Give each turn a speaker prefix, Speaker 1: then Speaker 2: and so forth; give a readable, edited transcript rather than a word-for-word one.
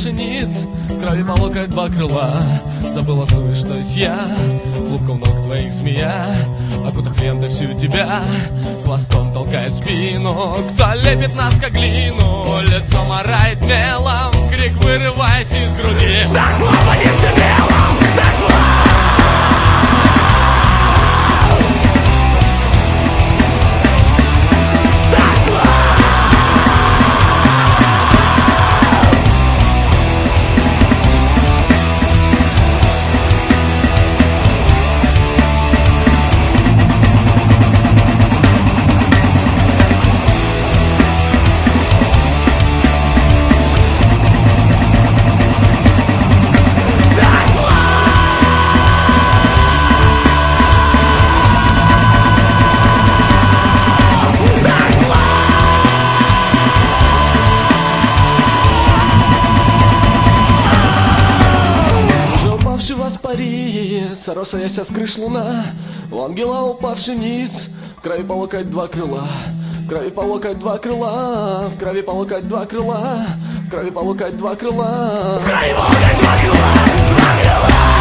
Speaker 1: пшениц, в крови по локоть два крыла. Забыла суть, что есть я, лупком ног твоих змея, окутав лентой всю тебя, хвостом толкая спину. Кто лепит нас как глину, лицо морает мелом, крик вырываясь из груди.
Speaker 2: Так слово не в белом, так слово.
Speaker 1: Сороса яся с крыш луна, у ангела упавший ниц, в крови по локоть два крыла, в крови по локоть два крыла, в крови по локоть два крыла, в крови по локоть два крыла,
Speaker 2: В крови по локоть два крыла, два крыла.